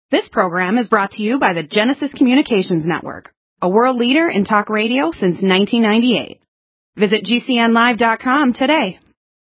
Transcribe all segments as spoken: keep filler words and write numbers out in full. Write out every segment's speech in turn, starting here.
This program is brought to you by the Genesis Communications Network, a world leader in talk radio since nineteen ninety-eight. Visit G C N live dot com today.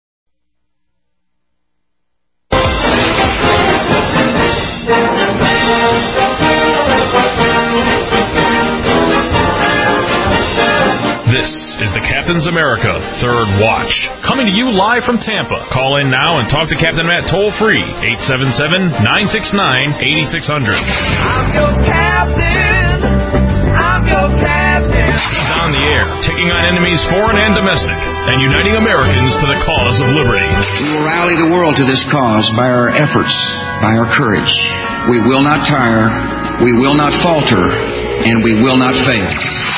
This is the Captain's America Third Watch, coming to you live from Tampa. Call in now and talk to Captain Matt toll-free, eight seven seven, nine six nine, eight six zero zero. I'm your captain. I'm your captain. He's on the air, taking on enemies foreign and domestic, and uniting Americans to the cause of liberty. We will rally the world to this cause by our efforts, by our courage. We will not tire, we will not falter, and we will not fail.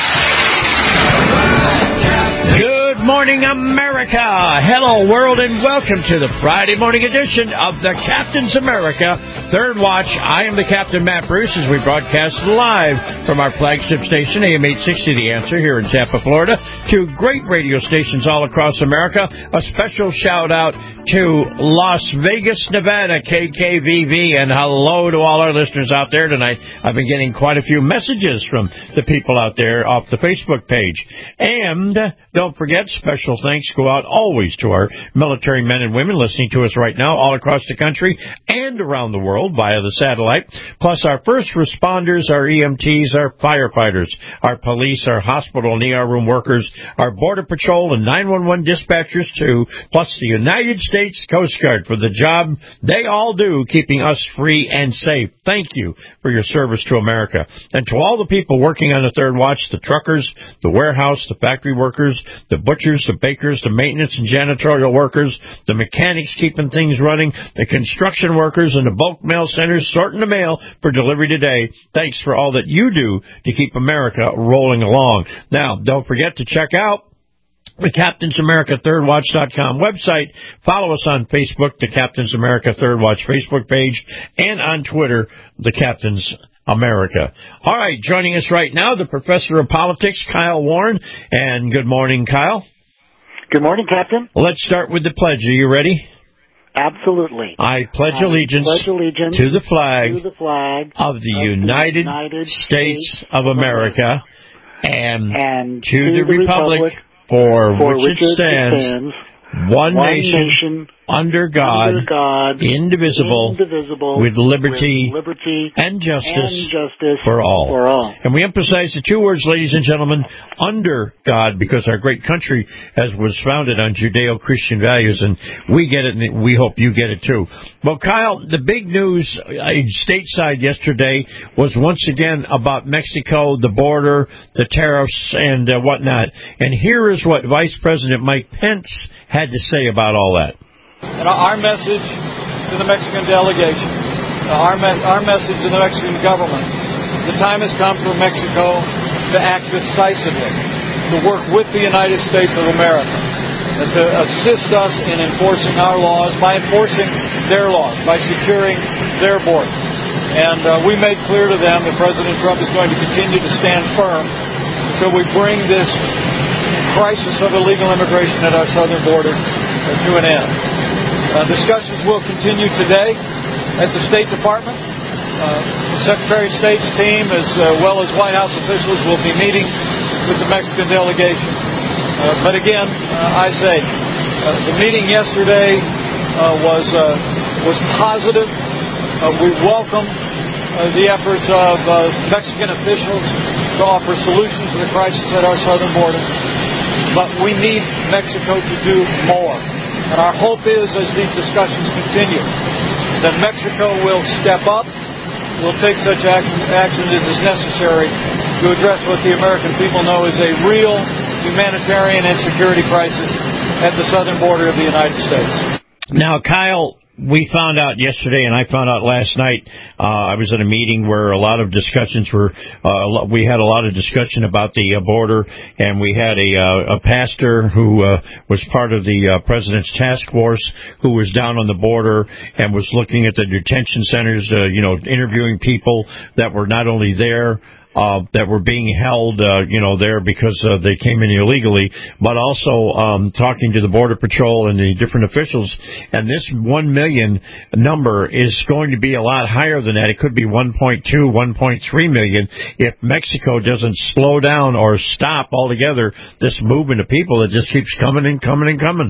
Good morning, America. Hello, world, and welcome to the Friday morning edition of the Captain's America Third Watch. I am the Captain, Matt Bruce, as we broadcast live from our flagship station, A M eight sixty, The Answer, here in Tampa, Florida, to great radio stations all across America. A special shout-out to Las Vegas, Nevada, K K V V, and hello to all our listeners out there tonight. I've been getting quite a few messages from the people out there off the Facebook page. And don't forget, special thanks go out always to our military men and women listening to us right now all across the country and around the world via the satellite, plus our first responders, our E M Ts, our firefighters, our police, our hospital and E R room workers, our Border Patrol and nine one one dispatchers too, plus the United States Coast Guard for the job they all do keeping us free and safe. Thank you for your service to America. And to all the people working on the Third Watch, the truckers, the warehouse, the factory workers, the butchers, the bakers, the maintenance and janitorial workers, the mechanics keeping things running, the construction workers, and the bulk mail centers sorting the mail for delivery today. Thanks for all that you do to keep America rolling along. Now, don't forget to check out the Captain's America Third Watch dot com website. Follow us on Facebook, the Captain's America Third Watch Facebook page, and on Twitter, the Captain's America. All right, joining us right now, the Professor of Politics, Kyle Warren. And good morning, Kyle. Good morning, Captain. Let's start with the pledge. Are you ready? Absolutely. I pledge I allegiance, pledge allegiance to the flag, to the flag of the of United, the United States, States of America, and, and to, to the, the republic, republic for, for which, which it stands, stands one, one nation, nation, under God, under God, indivisible, indivisible, with liberty, with liberty and justice, and justice for all. For all. And we emphasize the two words, ladies and gentlemen, under God, because our great country has was founded on Judeo-Christian values, and we get it, and we hope you get it too. Well, Kyle, the big news uh, stateside yesterday was once again about Mexico, the border, the tariffs, and uh, whatnot. And here is what Vice President Mike Pence had to say about all that. And our message to the Mexican delegation, our, me- our message to the Mexican government, the time has come for Mexico to act decisively, to work with the United States of America, and to assist us in enforcing our laws by enforcing their laws, by securing their border. And uh, we made clear to them that President Trump is going to continue to stand firm until we bring this crisis of illegal immigration at our southern border uh, to an end. Uh, discussions will continue today at the State Department. Uh, the Secretary of State's team, as uh, well as White House officials, will be meeting with the Mexican delegation. Uh, but again, uh, I say, uh, the meeting yesterday uh, was uh, was positive. Uh, we welcome uh, the efforts of uh, Mexican officials to offer solutions to the crisis at our southern border. But we need Mexico to do more. And our hope is, as these discussions continue, that Mexico will step up, will take such action, action as is necessary to address what the American people know is a real humanitarian and security crisis at the southern border of the United States. Now, Kyle, we found out yesterday, and I found out last night, uh, I was at a meeting where a lot of discussions were, uh, we had a lot of discussion about the uh, border, and we had a, uh, a pastor who uh, was part of the uh, President's task force who was down on the border and was looking at the detention centers, uh, you know, interviewing people that were not only there uh, that were being held, uh, you know, there because uh, they came in illegally, but also um, talking to the Border Patrol and the different officials. And this one million number is going to be a lot higher than that. It could be one point two, one point three million if Mexico doesn't slow down or stop altogether this movement of people that just keeps coming and coming and coming.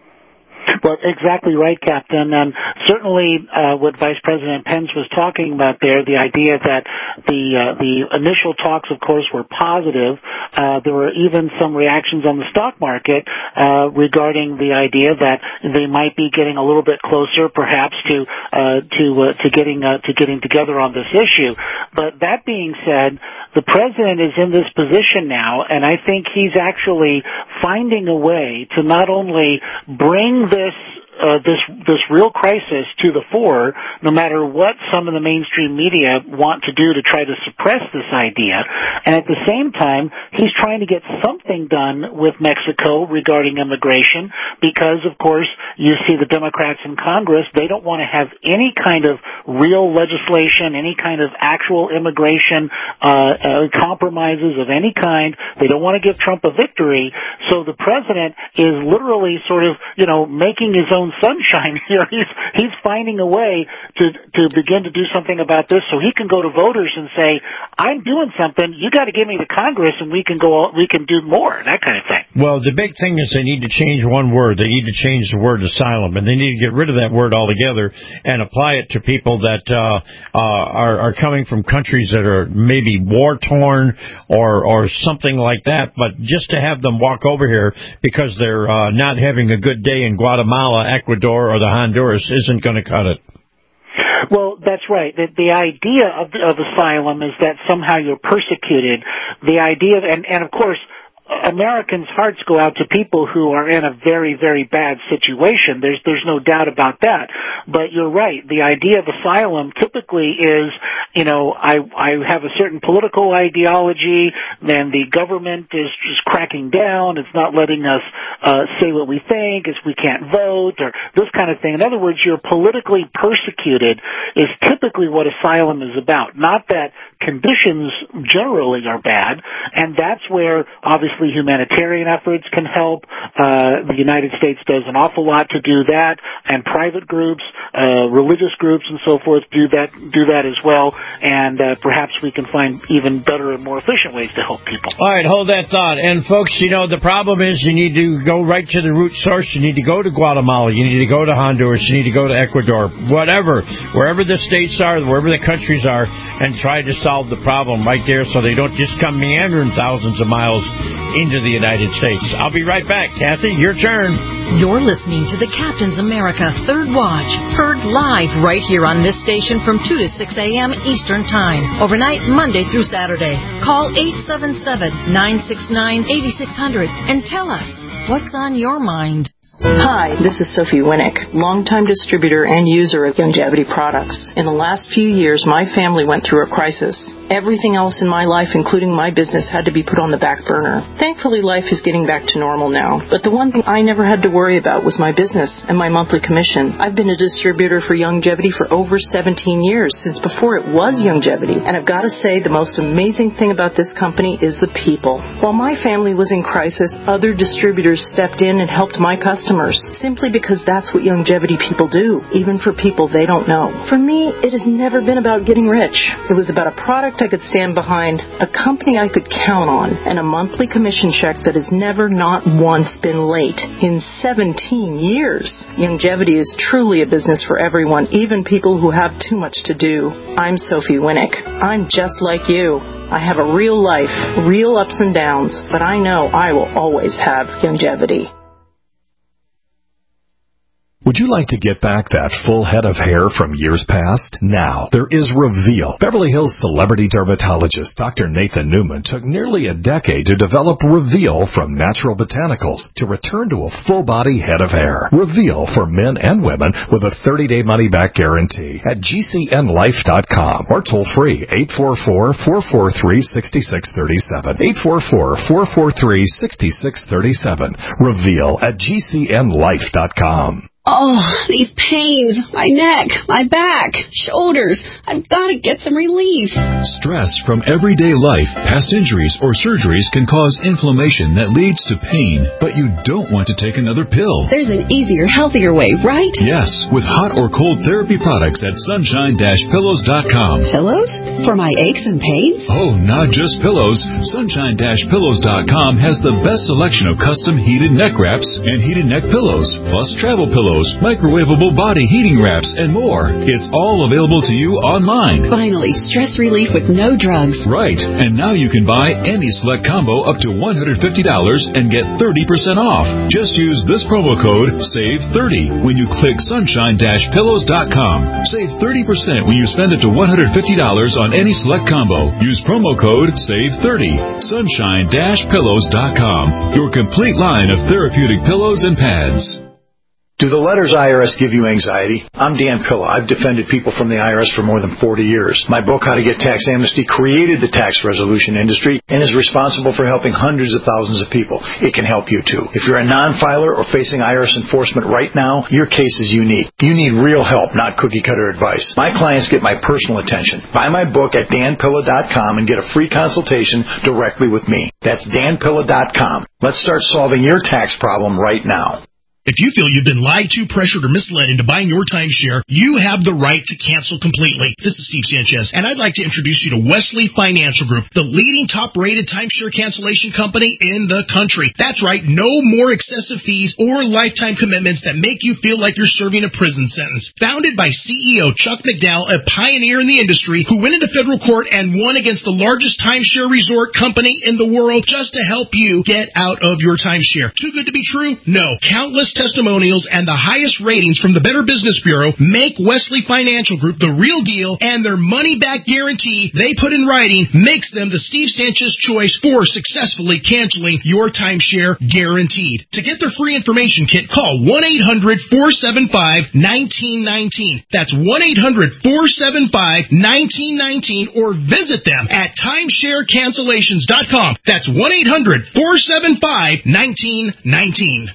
Well, exactly right, Captain. And certainly uh, what Vice President Pence was talking about there, the idea that the uh, the initial talks, of course, were positive. Uh, there were even some reactions on the stock market uh, regarding the idea that they might be getting a little bit closer, perhaps, to uh, to uh, to getting uh, to getting together on this issue. But that being said, the president is in this position now, and I think he's actually finding a way to not only bring this Uh, this this real crisis to the fore, no matter what some of the mainstream media want to do to try to suppress this idea. And at the same time, he's trying to get something done with Mexico regarding immigration because, of course, you see the Democrats in Congress, they don't want to have any kind of real legislation, any kind of actual immigration uh, uh, compromises of any kind. They don't want to give Trump a victory. So the president is literally sort of, you know, making his own sunshine here. He's he's finding a way to to begin to do something about this, so he can go to voters and say, "I'm doing something. You got to give me the Congress, and we can go. We can do more." That kind of thing. Well, the big thing is they need to change one word. They need to change the word asylum, and they need to get rid of that word altogether and apply it to people that uh, uh, are are coming from countries that are maybe war torn or or something like that. But just to have them walk over here because they're uh, not having a good day in Guatemala, Ecuador, or the Honduras isn't going to cut it. Well, that's right. The, the idea of, of asylum is that somehow you're persecuted. The idea, of, and, and of course, Americans' hearts go out to people who are in a very, very bad situation. There's there's no doubt about that. But you're right. The idea of asylum typically is, you know, I I have a certain political ideology, then the government is just cracking down. It's not letting us uh, say what we think. It's we can't vote or this kind of thing. In other words, you're politically persecuted is typically what asylum is about. Not that conditions generally are bad, and that's where obviously humanitarian efforts can help. Uh, the United States does an awful lot to do that, and private groups, uh, religious groups, and so forth do that do that as well. And uh, perhaps we can find even better and more efficient ways to help people. All right, hold that thought. And folks, you know the problem is you need to go right to the root source. You need to go to Guatemala. You need to go to Honduras. You need to go to Ecuador. Whatever, wherever the states are, wherever the countries are, and try to solve the problem right there, so they don't just come meandering thousands of miles into the United States. I'll be right back. Kathy, your turn. You're listening to the Captain's America Third Watch, heard live right here on this station from two to six a.m. Eastern Time, overnight Monday through Saturday. Call eight seven seven, nine six nine, eight six zero zero and tell us what's on your mind. Hi, this is Sophie Winnick, longtime distributor and user of Youngevity products. In the last few years, my family went through a crisis. Everything else in my life, including my business, had to be put on the back burner. Thankfully, life is getting back to normal now. But the one thing I never had to worry about was my business and my monthly commission. I've been a distributor for Youngevity for over seventeen years, since before it was Youngevity. And I've got to say, the most amazing thing about this company is the people. While my family was in crisis, other distributors stepped in and helped my customers, simply because that's what Youngevity people do, even for people they don't know. For me, it has never been about getting rich. It was about a product I could stand behind, a company I could count on, and a monthly commission check that has never, not once, been late in seventeen years. Youngevity is truly a business for everyone, even people who have too much to do. I'm Sophie Winnick. I'm just like you. I have a real life, real ups and downs, but I know I will always have Youngevity. Would you like to get back that full head of hair from years past? Now, there is Reveal. Beverly Hills celebrity dermatologist Doctor Nathan Newman took nearly a decade to develop Reveal from natural botanicals to return to a full-body head of hair. Reveal for men and women with a thirty-day money-back guarantee at G C N life dot com or toll-free eight four four, four four three, six six three seven. eight four four, four four three, six six three seven. Reveal at G C N life dot com. Oh, these pains, my neck, my back, shoulders. I've got to get some relief. Stress from everyday life, past injuries, or surgeries can cause inflammation that leads to pain, but you don't want to take another pill. There's an easier, healthier way, right? Yes, with hot or cold therapy products at sunshine dash pillows dot com. Pillows? For my aches and pains? Oh, not just pillows. sunshine dash pillows dot com has the best selection of custom heated neck wraps and heated neck pillows, plus travel pillows, microwavable body heating wraps, and more. It's all available to you online. Finally, stress relief with no drugs. Right, and now you can buy any select combo up to one hundred fifty dollars and get thirty percent off. Just use this promo code save thirty when you click sunshine dash pillows dot com. Save thirty percent when you spend up to one hundred fifty dollars on any select combo. Use promo code save thirty. sunshine dash pillows dot com. Your complete line of therapeutic pillows and pads. Do the letters I R S give you anxiety? I'm Dan Pilla. I've defended people from the I R S for more than forty years. My book, How to Get Tax Amnesty, created the tax resolution industry and is responsible for helping hundreds of thousands of people. It can help you, too. If you're a non-filer or facing I R S enforcement right now, your case is unique. You need real help, not cookie-cutter advice. My clients get my personal attention. Buy my book at dan pilla dot com and get a free consultation directly with me. That's dan pilla dot com. Let's start solving your tax problem right now. If you feel you've been lied to, pressured, or misled into buying your timeshare, you have the right to cancel completely. This is Steve Sanchez, and I'd like to introduce you to Wesley Financial Group, the leading top-rated timeshare cancellation company in the country. That's right, no more excessive fees or lifetime commitments that make you feel like you're serving a prison sentence. Founded by C E O Chuck McDowell, a pioneer in the industry who went into federal court and won against the largest timeshare resort company in the world just to help you get out of your timeshare. Too good to be true? No. Countless testimonials and the highest ratings from the Better Business Bureau make Wesley Financial Group the real deal, and their money-back guarantee they put in writing makes them the Steve Sanchez choice for successfully canceling your timeshare guaranteed. To get their free information kit, call one eight hundred four seven five one nine one nine. That's one eight hundred four seven five one nine one nine, or visit them at timeshare cancellations dot com. That's one eight hundred four seven five one nine one nine.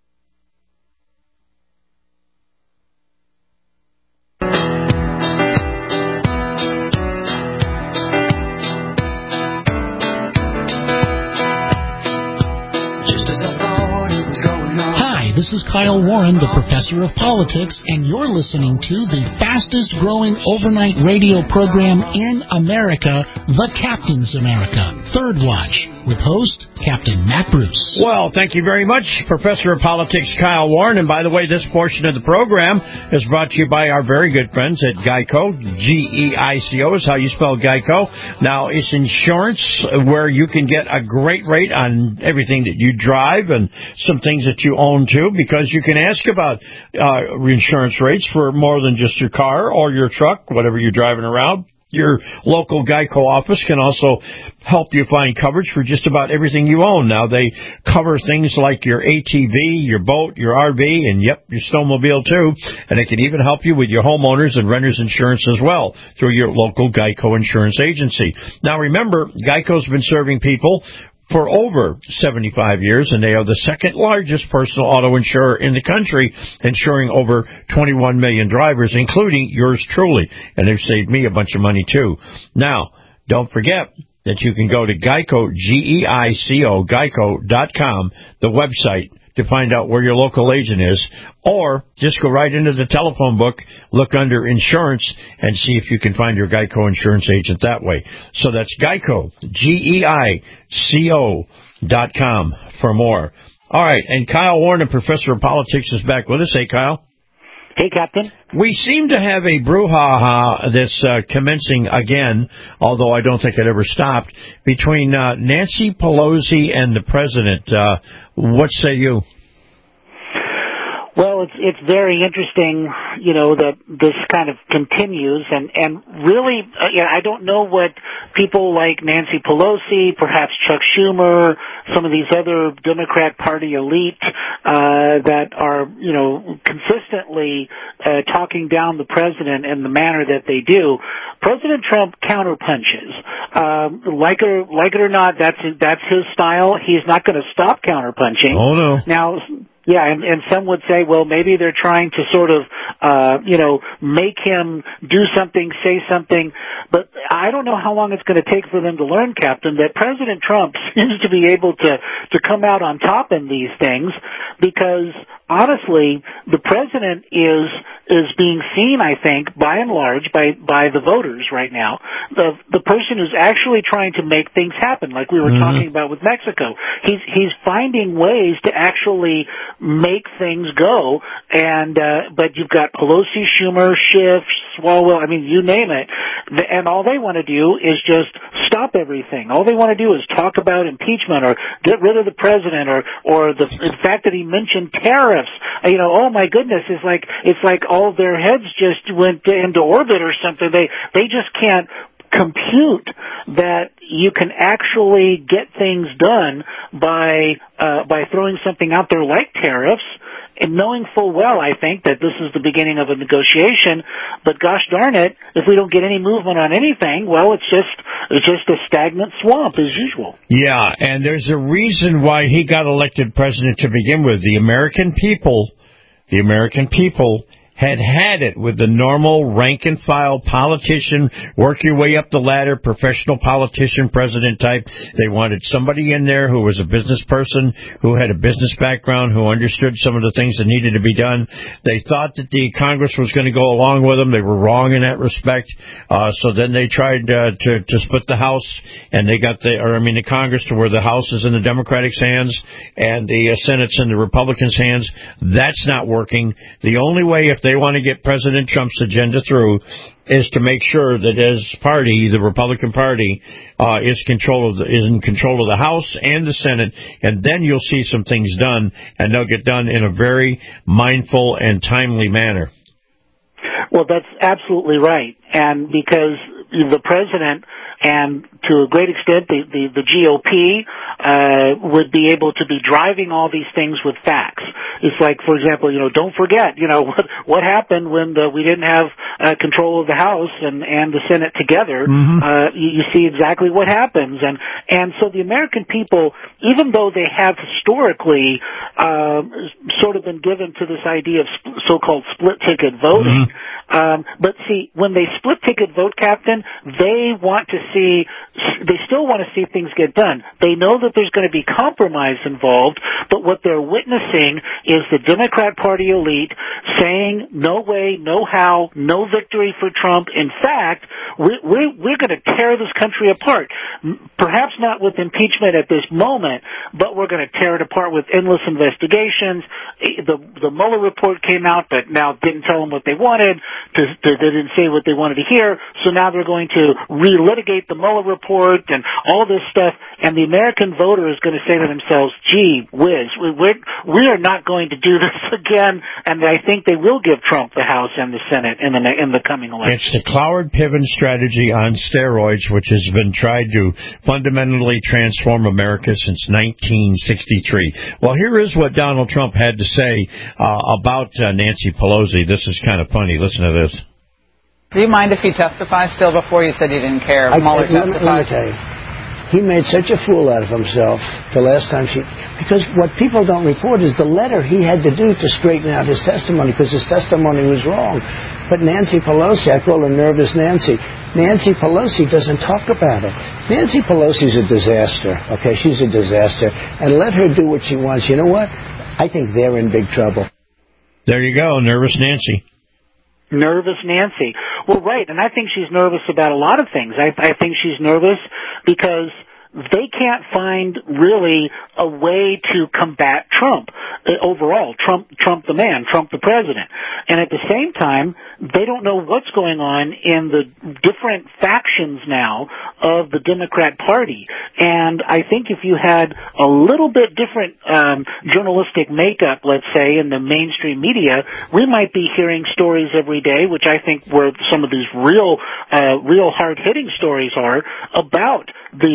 This is Kyle Warren, the professor of politics, and you're listening to the fastest growing overnight radio program in America, The Captain's America, Third Watch, with host Captain Matt Bruce. Well, thank you very much, Professor of Politics Kyle Warren. And by the way, this portion of the program is brought to you by our very good friends at Geico. G E I C O is how you spell Geico. Now, it's insurance where you can get a great rate on everything that you drive and some things that you own too, because you can ask about uh, insurance rates for more than just your car or your truck, whatever you're driving around. Your local Geico office can also help you find coverage for just about everything you own. Now, they cover things like your A T V, your boat, your R V, and, yep, your snowmobile, too. And it can even help you with your homeowners and renters insurance as well through your local Geico insurance agency. Now, remember, Geico's been serving people for over seventy-five years, and they are the second largest personal auto insurer in the country, insuring over twenty-one million drivers, including yours truly. And they've saved me a bunch of money, too. Now, don't forget that you can go to Geico, G E I C O, geico dot com, the website, to find out where your local agent is, or just go right into the telephone book, look under insurance, and see if you can find your Geico insurance agent that way. So that's Geico, G E I C O dot com for more. All right, and Kyle Warren, Professor of Politics, is back with us. Hey, Kyle. Hey, Captain. We seem to have a brouhaha that's uh, commencing again, although I don't think it ever stopped, between uh, Nancy Pelosi and the president. Uh, what say you? Well, it's it's very interesting, you know, that this kind of continues, and and really, uh, yeah, I don't know what people like Nancy Pelosi, perhaps Chuck Schumer, some of these other Democrat Party elite uh, that are, you know, consistently uh, talking down the president in the manner that they do. President Trump counterpunches. Um, like it or like it or not, that's that's his style. He's not going to stop counterpunching. Oh no! Now. Yeah, and, and some would say, well, maybe they're trying to sort of, uh, you know, make him do something, say something. But I don't know how long it's going to take for them to learn, Captain, that President Trump seems to be able to, to come out on top in these things because, honestly, the president is is being seen, I think, by and large, by, by the voters right now, the the person who's actually trying to make things happen, like we were mm-hmm. talking about with Mexico. He's he's finding ways to actually make things go, and uh, but you've got Pelosi, Schumer, Schiff, Swalwell, I mean, you name it, and all they want to do is just stop everything. All they want to do is talk about impeachment or get rid of the president or or the, the fact that he mentioned tariffs. You know, oh my goodness, it's like it's like all of their heads just went into orbit or something. They they just can't compute that you can actually get things done by uh, by throwing something out there like tariffs, and knowing full well, I think, that this is the beginning of a negotiation. But gosh darn it, if we don't get any movement on anything, well, it's just it's just a stagnant swamp as usual. Yeah, and there's a reason why he got elected president to begin with. The American people, the American people had had it with the normal rank-and-file politician, work your way up the ladder, professional politician, president type. They wanted somebody in there who was a business person, who had a business background, who understood some of the things that needed to be done. They thought that the Congress was going to go along with them. They were wrong in that respect. Uh, so then they tried uh, to, to split the House, and they got the, or I mean the Congress, to where the House is in the Democratic's hands and the uh, Senate's in the Republicans' hands. That's not working. The only way, if they want to get President Trump's agenda through, is to make sure that his party, the Republican Party, uh, is control of the, is in control of the House and the Senate, and then you'll see some things done, and they'll get done in a very mindful and timely manner. Well, that's absolutely right, and because the president and to a great extent the, the, the G O P uh, would be able to be driving all these things with facts. It's like, for example, you know, don't forget, you know, what, what happened when the, we didn't have uh, control of the House and, and the Senate together. Mm-hmm. Uh, you, you see exactly what happens. And, and so the American people, even though they have historically uh, sort of been given to this idea of sp- so-called split-ticket voting, mm-hmm. um, but see, when they split-ticket vote, Captain, they want to see, they still want to see things get done. They know that there's going to be compromise involved, but what they're witnessing is the Democrat Party elite saying, no way, no how, no victory for Trump. In fact, we're, we're, we're going to tear this country apart. Perhaps not with impeachment at this moment, but we're going to tear it apart with endless investigations. The, the Mueller report came out, but now didn't tell them what they wanted. To, to, they didn't say what they wanted to hear, so now they're going to relitigate the Mueller report and all this stuff, and the American voter is going to say to themselves, gee whiz, we're, we are not going to do this again, and I think they will give Trump the House and the Senate in the in the coming election. It's the Cloward-Piven strategy on steroids, which has been tried to fundamentally transform America since nineteen sixty-three. Well, here is what Donald Trump had to say uh, about uh, Nancy Pelosi. This is kind of funny. Listen to this. Do you mind if he testifies still? Before you said you didn't care. I, Mueller let, me, let me tell you. He made such a fool out of himself the last time she... Because what people don't report is the letter he had to do to straighten out his testimony, because his testimony was wrong. But Nancy Pelosi, I call her Nervous Nancy, Nancy Pelosi doesn't talk about it. Nancy Pelosi's a disaster, okay? She's a disaster. And let her do what she wants. You know what? I think they're in big trouble. There you go, Nervous Nancy. Nervous Nancy. Well, right, and I think she's nervous about a lot of things. I, I think she's nervous because they can't find really a way to combat Trump uh, overall. Trump, Trump the man, Trump the president. And at the same time, they don't know what's going on in the different factions now of the Democrat Party. And I think if you had a little bit different um, journalistic makeup, let's say, in the mainstream media, we might be hearing stories every day, which I think where some of these real, uh, real hard-hitting stories are, about the the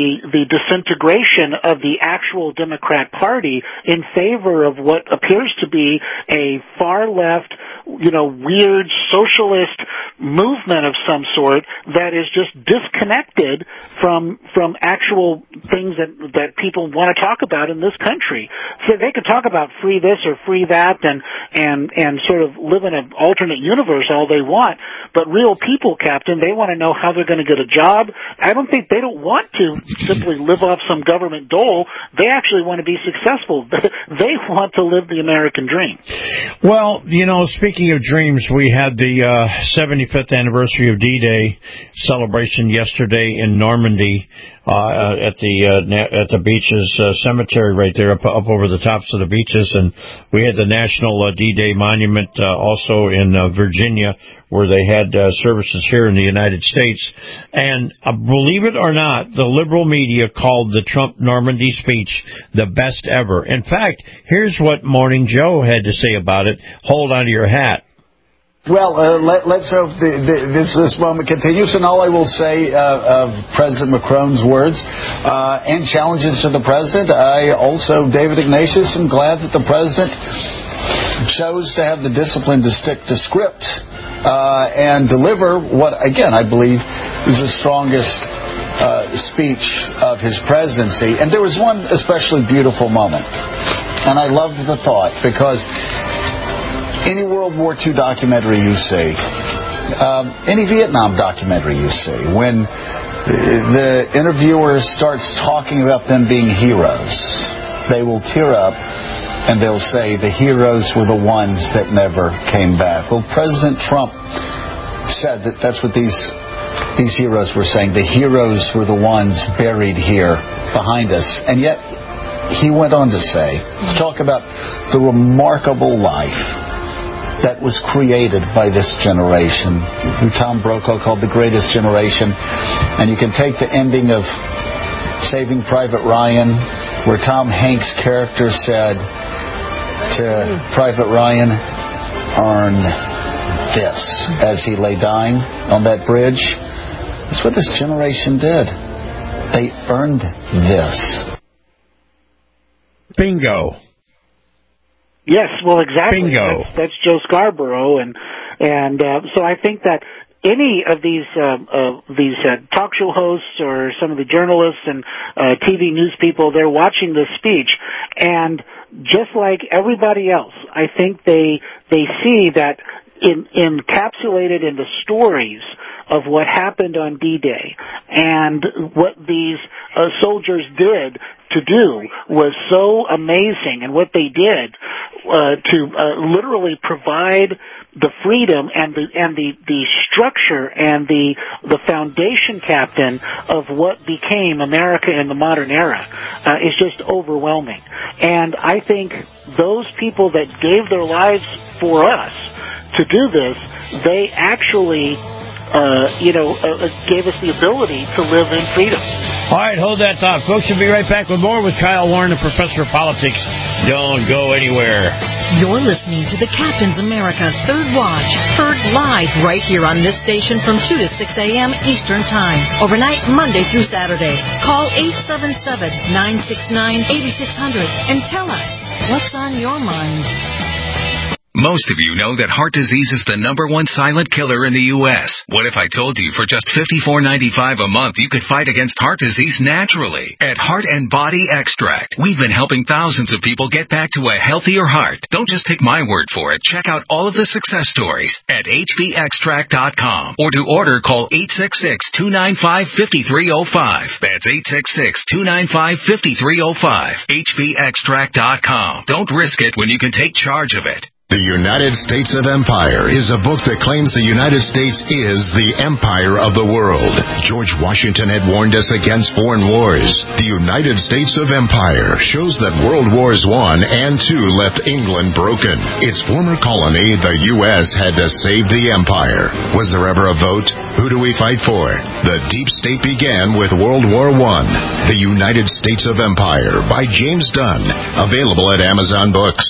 disintegration of the actual Democrat Party in favor of what appears to be a far left, you know, weird socialist movement of some sort that is just disconnected from from actual things that that people want to talk about in this country. So they could talk about free this or free that and and and sort of live in an alternate universe all they want, but real people, Captain, they want to know how they're going to get a job. I don't think they don't want to simply live off some government dole. They actually want to be successful. They want to live the American dream. Well, you know, speaking of dreams, we had the uh, seventy-fifth anniversary of D-Day celebration yesterday in Normandy uh, at the uh, at the beaches uh, cemetery right there up, up over the tops of the beaches, and we had the National uh, D-Day Monument uh, also in uh, Virginia, where they had uh, services here in the United States. And uh, believe it or not, the liberal media called the Trump Normandy speech the best ever. In fact, here's what Morning Joe had to say about it. Hold on to your hat. Well, uh, let, let's hope the, the, this this moment continues. And all I will say uh, of President Macron's words uh, and challenges to the president, I also, David Ignatius, am glad that the president chose to have the discipline to stick to script uh, and deliver what, again, I believe is the strongest uh, speech of his presidency. And there was one especially beautiful moment, and I loved the thought, because any World War Two documentary you see, um, any Vietnam documentary you see, when the interviewer starts talking about them being heroes, they will tear up and they'll say the heroes were the ones that never came back. Well, President Trump said that that's what these these heroes were saying. The heroes were the ones buried here behind us. And yet he went on to say, to talk about the remarkable life that was created by this generation, who Tom Brokaw called the greatest generation. And you can take the ending of Saving Private Ryan, where Tom Hanks' character said to Private Ryan, "Earn this," as he lay dying on that bridge. That's what this generation did. They earned this. Bingo. Yes, well, exactly. Bingo. That's, that's Joe Scarborough, and and uh, so I think that any of these uh, uh, these uh, talk show hosts or some of the journalists and uh, T V news people, they're watching this speech, and just like everybody else, I think they they see that in, encapsulated in the stories of what happened on D-Day and what these uh, soldiers did to do was so amazing, and what they did uh, to uh, literally provide the freedom and the and the, the structure and the the foundation, Captain, of what became America in the modern era uh, is just overwhelming. And I think those people that gave their lives for us to do this, they actually Uh, you know, uh, gave us the ability to live in freedom. All right, hold that thought. Folks, we'll be right back with more with Kyle Warren, the professor of politics. Don't go anywhere. You're listening to the Captain's America Third Watch, heard live right here on this station from two to six a.m. Eastern Time, overnight Monday through Saturday. Call eight seven seven, nine six nine, eight six zero zero and tell us what's on your mind. Most of you know that heart disease is the number one silent killer in the U S What if I told you for just fifty-four ninety-five a month you could fight against heart disease naturally? At Heart and Body Extract, we've been helping thousands of people get back to a healthier heart. Don't just take my word for it. Check out all of the success stories at H B extract dot com, or to order, call eight six six, two nine five, five three zero five. That's eight six six, two nine five, five three zero five. H B extract dot com. Don't risk it when you can take charge of it. The United States of Empire is a book that claims the United States is the empire of the world. George Washington had warned us against foreign wars. The United States of Empire shows that World Wars One and Two left England broken. Its former colony, the U S, had to save the empire. Was there ever a vote? Who do we fight for? The deep state began with World War One. The United States of Empire by James Dunn. Available at Amazon Books.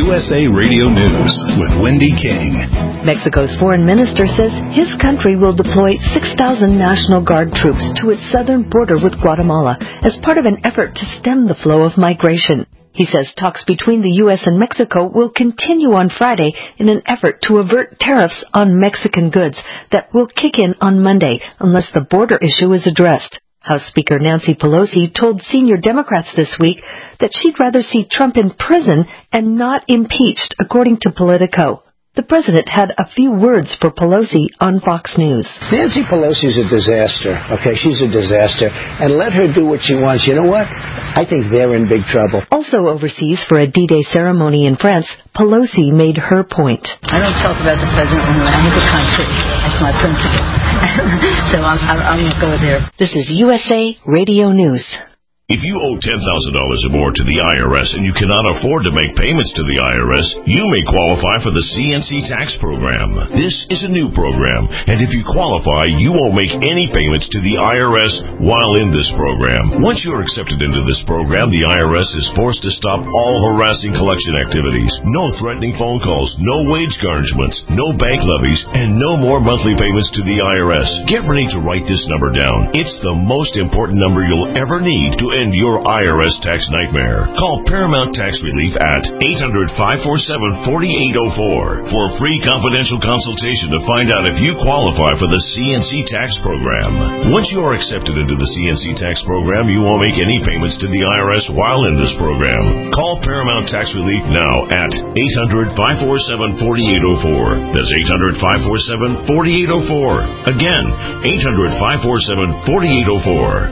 U S A Radio News with Wendy King. Mexico's foreign minister says his country will deploy six thousand National Guard troops to its southern border with Guatemala as part of an effort to stem the flow of migration. He says talks between the U S and Mexico will continue on Friday in an effort to avert tariffs on Mexican goods that will kick in on Monday unless the border issue is addressed. House Speaker Nancy Pelosi told senior Democrats this week that she'd rather see Trump in prison and not impeached, according to Politico. The president had a few words for Pelosi on Fox News. Nancy Pelosi's a disaster, okay? She's a disaster. And let her do what she wants. You know what? I think they're in big trouble. Also overseas for a D-Day ceremony in France, Pelosi made her point. I don't talk about the president when I have the country. That's my principle. So I'm, I'm, I'm going to go there. This is U S A Radio News. If you owe ten thousand dollars or more to the I R S and you cannot afford to make payments to the I R S, you may qualify for the C N C tax program. This is a new program, and if you qualify, you won't make any payments to the I R S while in this program. Once you're accepted into this program, the I R S is forced to stop all harassing collection activities. No threatening phone calls, no wage garnishments, no bank levies, and no more monthly payments to the I R S. Get ready to write this number down. It's the most important number you'll ever need to end your I R S tax nightmare. Call Paramount Tax Relief at eight hundred, five four seven, four eight zero four for a free confidential consultation to find out if you qualify for the C N C tax program. Once you are accepted into the C N C tax program, you won't make any payments to the I R S while in this program. Call Paramount Tax Relief now at eight hundred, five four seven, four eight zero four. That's eight hundred, five four seven, four eight zero four. Again, eight hundred, five four seven, four eight zero four.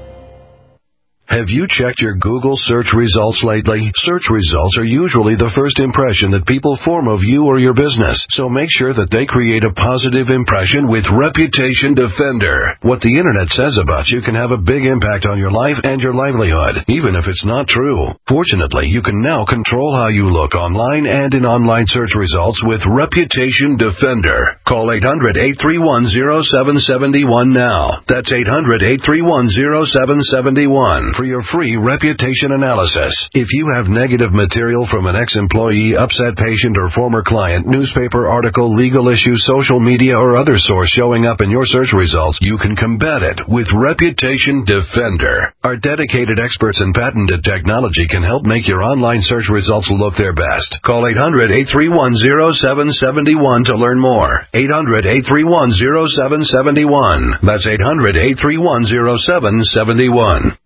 Have you checked your Google search results lately? Search results are usually the first impression that people form of you or your business, so make sure that they create a positive impression with Reputation Defender. What the internet says about you can have a big impact on your life and your livelihood, even if it's not true. Fortunately, you can now control how you look online and in online search results with Reputation Defender. Call eight hundred, eight three one, zero seven seven one now. That's eight hundred, eight three one, zero seven seven one. For your free reputation analysis. If you have negative material from an ex-employee, upset patient, or former client, newspaper article, legal issue, social media, or other source showing up in your search results, you can combat it with Reputation Defender. Our dedicated experts in patented technology can help make your online search results look their best. Call eight hundred, eight three one, zero seven seven one to learn more. eight hundred, eight three one, zero seven seven one. That's eight hundred, eight three one, zero seven seven one.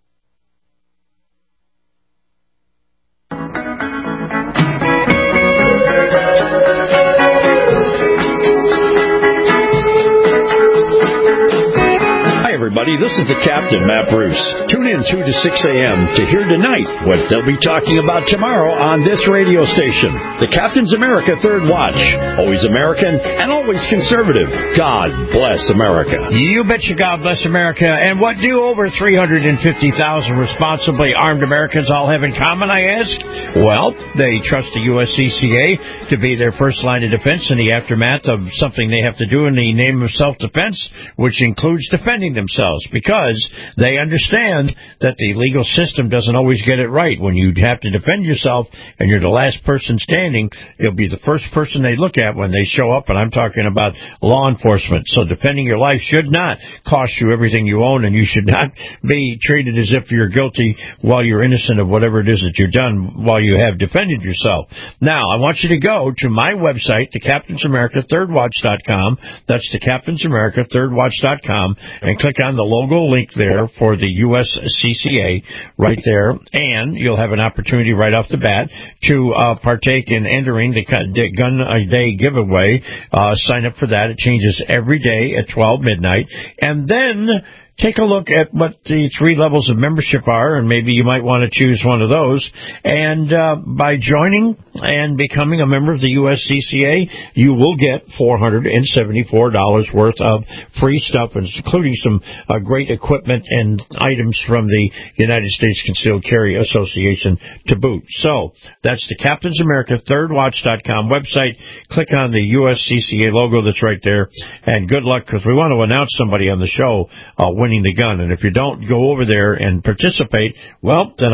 Everybody, this is the Captain, Matt Bruce. Tune in two to six a.m. to hear tonight what they'll be talking about tomorrow on this radio station. The Captain's America Third Watch. Always American and always conservative. God bless America. You betcha God bless America. And what do over three hundred fifty thousand responsibly armed Americans all have in common, I ask? Well, they trust the U S C C A to be their first line of defense in the aftermath of something they have to do in the name of self-defense, which includes defending themselves. Because they understand that the legal system doesn't always get it right. When you have to defend yourself and you're the last person standing, you'll be the first person they look at when they show up, and I'm talking about law enforcement. So defending your life should not cost you everything you own, and you should not be treated as if you're guilty while you're innocent of whatever it is that you've done while you have defended yourself. Now, I want you to go to my website, the Captain's America Third Watch dot com. That's the Captain's America Third Watch dot com, and click on the logo link there for the U S C C A right there, and you'll have an opportunity right off the bat to uh, partake in entering the Gun a Day giveaway. Uh, sign up for that. It changes every day at twelve midnight, and then take a look at what the three levels of membership are, and maybe you might want to choose one of those. And uh, by joining and becoming a member of the U S C C A, you will get four hundred seventy-four dollars worth of free stuff, including some uh, great equipment and items from the United States Concealed Carry Association to boot. So that's the Captain's America Third Watch dot com website. Click on the U S C C A logo that's right there, and good luck, because we want to announce somebody on the show uh, winning the gun. And if you don't go over there and participate, well, then I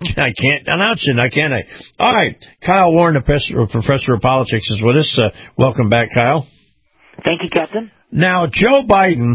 I can't announce it, now can I? All right, Kyle Warren, the professor, professor of politics, is with us. Uh, welcome back, Kyle. Thank you, Captain. Now, Joe Biden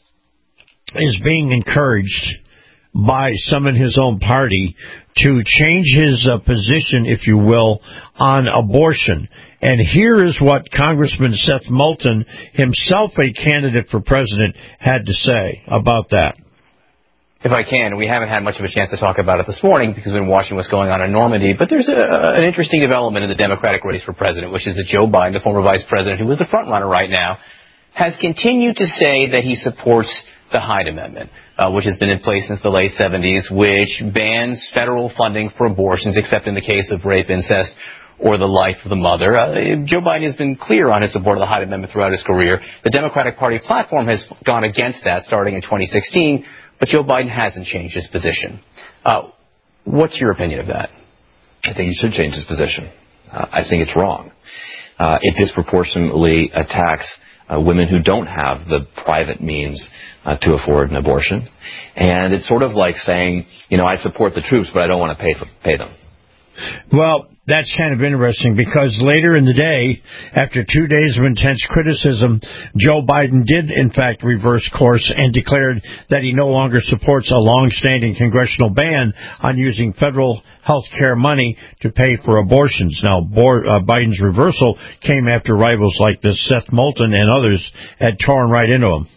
is being encouraged by some in his own party to change his uh, position, if you will, on abortion. And here is what Congressman Seth Moulton, himself a candidate for president, had to say about that. If I can, we haven't had much of a chance to talk about it this morning because we've been watching what's going on in Normandy, but there's a, an interesting development in the Democratic race for president, which is that Joe Biden, the former vice president, who is the front runner right now, has continued to say that he supports the Hyde Amendment, uh, which has been in place since the late seventies, which bans federal funding for abortions, except in the case of rape, incest, or the life of the mother. Uh, Joe Biden has been clear on his support of the Hyde Amendment throughout his career. The Democratic Party platform has gone against that starting in twenty sixteen, but Joe Biden hasn't changed his position. Uh, what's your opinion of that? I think he should change his position. Uh, I think it's wrong. Uh, it disproportionately attacks Uh, women who don't have the private means uh, to afford an abortion. And it's sort of like saying, you know, I support the troops, but I don't want to pay for, pay them. Well, that's kind of interesting because later in the day, after two days of intense criticism, Joe Biden did, in fact, reverse course and declared that he no longer supports a long-standing congressional ban on using federal health care money to pay for abortions. Now, uh, Biden's reversal came after rivals like this, Seth Moulton and others, had torn right into him.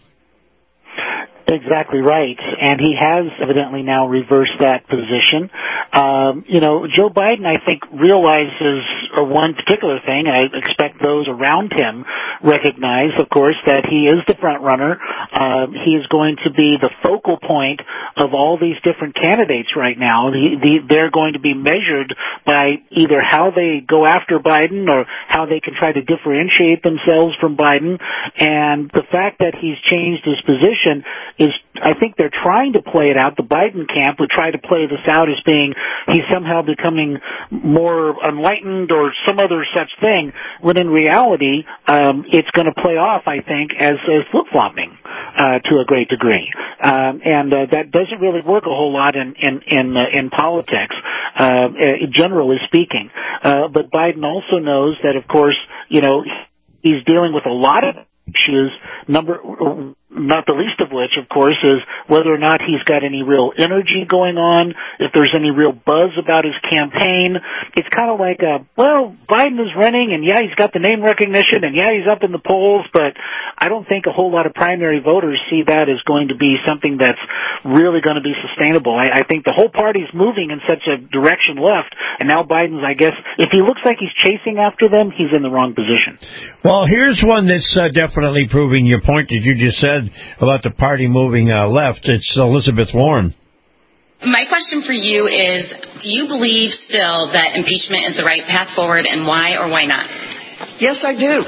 Exactly right. And he has evidently now reversed that position. Um, you know, Joe Biden, I think, realizes uh, one particular thing, and I expect those around him recognize, of course, that he is the front runner. Uh, he is going to be the focal point of all these different candidates right now. The, the, they're going to be measured by either how they go after Biden or how they can try to differentiate themselves from Biden. And the fact that he's changed his position is, I think they're trying to play it out. The Biden camp would try to play this out as being he's somehow becoming more enlightened or some other such thing, when in reality, um, it's going to play off, I think, as, as flip-flopping uh, to a great degree. Um, and uh, that doesn't really work a whole lot in, in, in, uh, in politics, uh, generally speaking. Uh, but Biden also knows that, of course, you know, he's dealing with a lot of issues, number not the least of which, of course, is whether or not he's got any real energy going on, if there's any real buzz about his campaign. It's kind of like, uh, well, Biden is running, and yeah, he's got the name recognition, and yeah, he's up in the polls, but I don't think a whole lot of primary voters see that as going to be something that's really going to be sustainable. I, I think the whole party's moving in such a direction left, and now Biden's, I guess, if he looks like he's chasing after them, he's in the wrong position. Well, here's one that's uh, definitely proving your point that you just said about the party moving uh, left. It's Elizabeth Warren. My question for you is, do you believe still that impeachment is the right path forward, and why or why not? Yes, I do.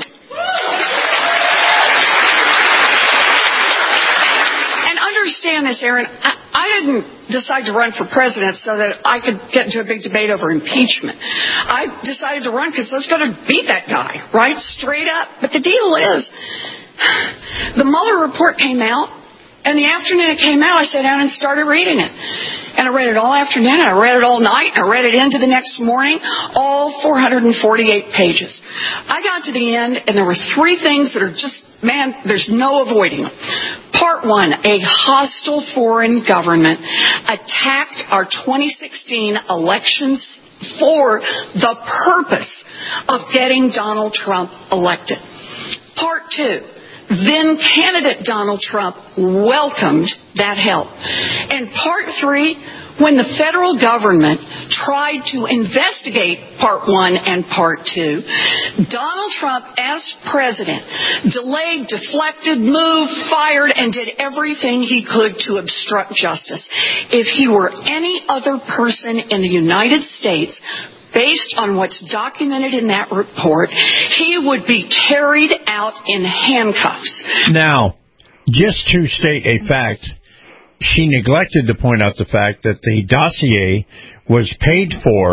And understand this, Aaron. I, I didn't decide to run for president so that I could get into a big debate over impeachment. I decided to run because I was going to beat that guy, right? Straight up. But the deal is, the Mueller report came out, and the afternoon it came out, I sat down and started reading it. And I read it all afternoon, and I read it all night, and I read it into the next morning, all four hundred forty-eight pages. I got to the end, and there were three things that are just, man, there's no avoiding them. Part one, a hostile foreign government attacked our twenty sixteen elections for the purpose of getting Donald Trump elected. Part two, then candidate Donald Trump welcomed that help. And part three, when the federal government tried to investigate part one and part two, Donald Trump, as president, delayed, deflected, moved, fired, and did everything he could to obstruct justice. If he were any other person in the United States, based on what's documented in that report, he would be carried out in handcuffs. Now, just to state a fact, she neglected to point out the fact that the dossier was paid for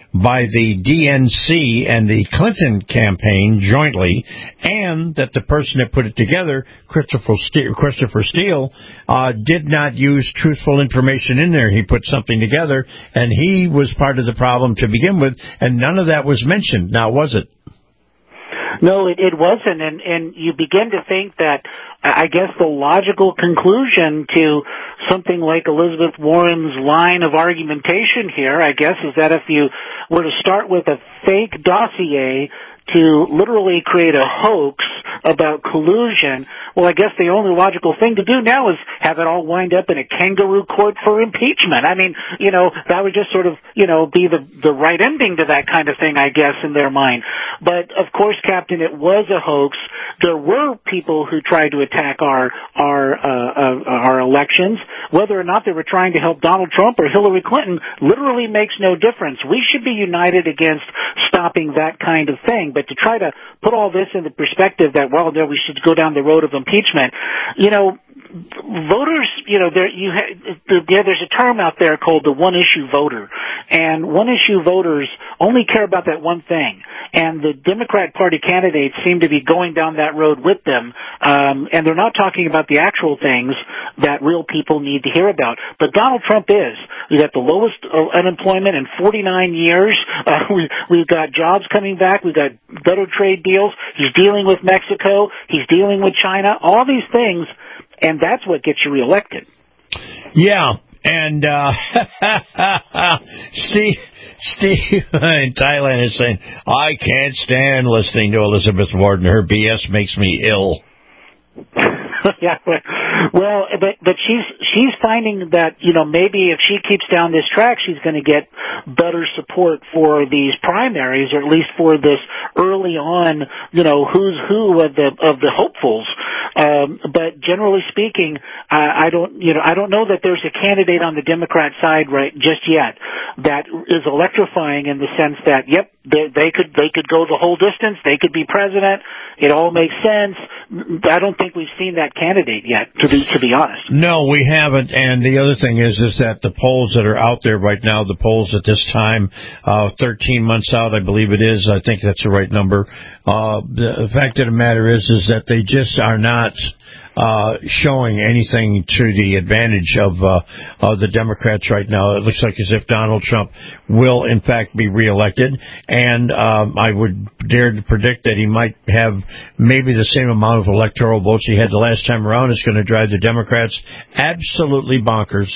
by the D N C and the Clinton campaign jointly, and that the person that put it together, Christopher Steele, Christopher Steele uh, did not use truthful information in there. He put something together, and he was part of the problem to begin with, and none of that was mentioned. Now, was it? No, it, it wasn't, and, and you begin to think that, I guess the logical conclusion to something like Elizabeth Warren's line of argumentation here, I guess, is that if you were to start with a fake dossier to literally create a hoax about collusion, well, I guess the only logical thing to do now is have it all wind up in a kangaroo court for impeachment. I mean, you know, that would just sort of, you know, be the the right ending to that kind of thing, I guess, in their mind. But, of course, Captain, it was a hoax. There were people who tried to attack our our uh, uh, our elections. Whether or not they were trying to help Donald Trump or Hillary Clinton literally makes no difference. We should be united against stopping that kind of thing. But to try to put all this in the perspective that, well, there we should go down the road of impeachment, you know, voters, you know, there you ha- yeah, there's a term out there called the one-issue voter, and one-issue voters only care about that one thing. And the Democrat Party candidates seem to be going down that road with them, um, and they're not talking about the actual things that real people need to hear about. But Donald Trump is. We've got the lowest uh, unemployment in forty-nine years. Uh, we, we've got jobs coming back. We've got better trade deals. He's dealing with Mexico. He's dealing with China. All these things, and that's what gets you reelected. Yeah. And uh, Steve, Steve in Thailand is saying, I can't stand listening to Elizabeth Warren. Her B S makes me ill. Yeah, well, but but she's she's finding that, you know, maybe if she keeps down this track, she's going to get better support for these primaries, or at least for this early on, you know, who's who of the of the hopefuls. Um, but generally speaking, I, I don't, you know, I don't know that there's a candidate on the Democrat side right just yet that is electrifying in the sense that, yep, they, they could they could go the whole distance, they could be president. It all makes sense. I don't think we've seen that candidate yet, to be to be honest. No, we haven't. And the other thing is, is that the polls that are out there right now, the polls at this time, uh, thirteen months out, I believe it is. I think that's the right number. Uh, the fact of the matter is, is that they just are not uh, showing anything to the advantage of, uh, of the Democrats right now. It looks like as if Donald Trump will, in fact, be reelected. And um, I would dare to predict that he might have maybe the same amount of electoral votes he had the last time around. It's going to drive the Democrats absolutely bonkers.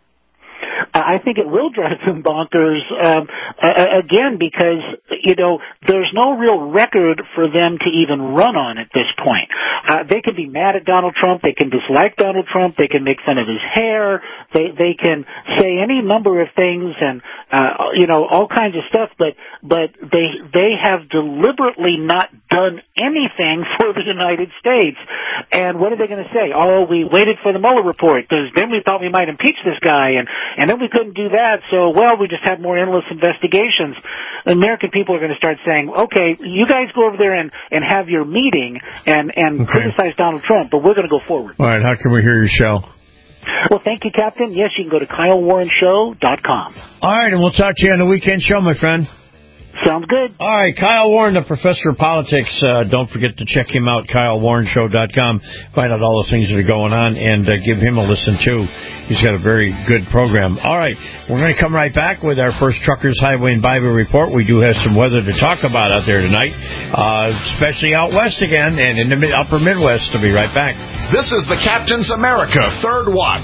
I think it will drive them bonkers, um, uh, again, because, you know, there's no real record for them to even run on at this point. Uh, they can be mad at Donald Trump. They can dislike Donald Trump. They can make fun of his hair. They they can say any number of things and, uh, you know, all kinds of stuff, but but they they have deliberately not done anything for the United States. And what are they going to say? Oh, we waited for the Mueller report because then we thought we might impeach this guy, and, and then we couldn't do that, so, well, we just had more endless investigations. American people are going to start saying, okay, you guys go over there and, and have your meeting and, and okay. criticize Donald Trump, but we're going to go forward. All right, how can we hear your show? Well, thank you, Captain. Yes, you can go to Kyle Warren Show dot com. All right, and we'll talk to you on the weekend show, my friend. Sounds good. All right, Kyle Warren, the professor of politics. Uh, don't forget to check him out, Kyle Warren Show dot com. Find out all the things that are going on, and uh, give him a listen, too. He's got a very good program. All right, we're going to come right back with our first Truckers, Highway, and Bible report. We do have some weather to talk about out there tonight, uh, especially out west again and in the mid- upper Midwest. We'll be right back. This is the Captain's America Third Watch.